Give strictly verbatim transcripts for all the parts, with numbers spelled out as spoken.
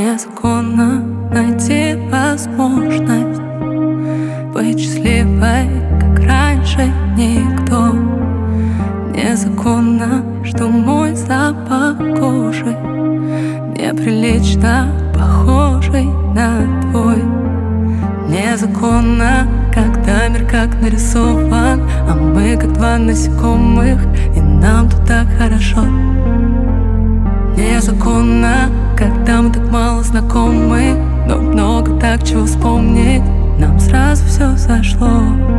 Незаконно найти возможность быть счастливой, как раньше никто. Незаконно, что мой запах кожи неприлично похожий на твой. Незаконно, когда мир как нарисован, а мы как два насекомых, и нам тут так хорошо. Незаконно, когда мы так мало знакомы, но много так чего вспомнить, нам сразу все зашло.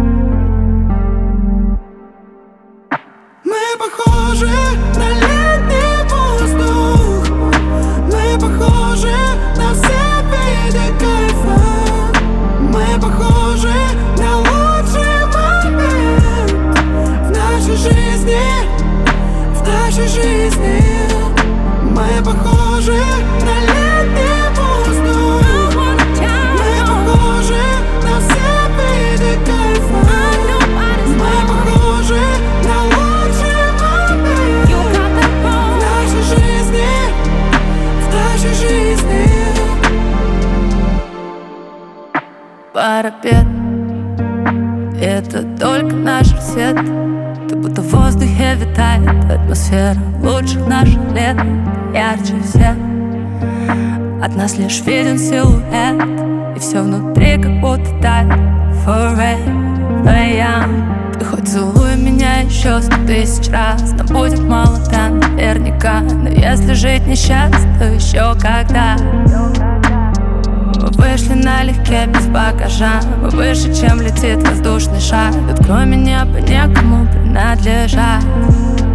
Мы похожи на летний воздух, мы похожи на все виды кайфа, мы похожи на лучший момент в нашей жизни, в нашей жизни. Мы похожи на летний воздух, мы похожи на все виды кайфа, мы похожи на лучший момент в нашей жизни, в нашей жизни. Парапет — это только наш рассвет. Ты будто в воздухе витает атмосфера лучших наших лет. Ярче всех от нас лишь виден силуэт, и все внутри как будто тает. Forever young. Ты хоть целуй меня еще сто тысяч раз, но будет мало, да, наверняка. Но если жить несчастно, то еще когда. Мы вышли налегке, без багажа, мы выше, чем летит воздушный шар. Тут кроме неба некому принадлежать.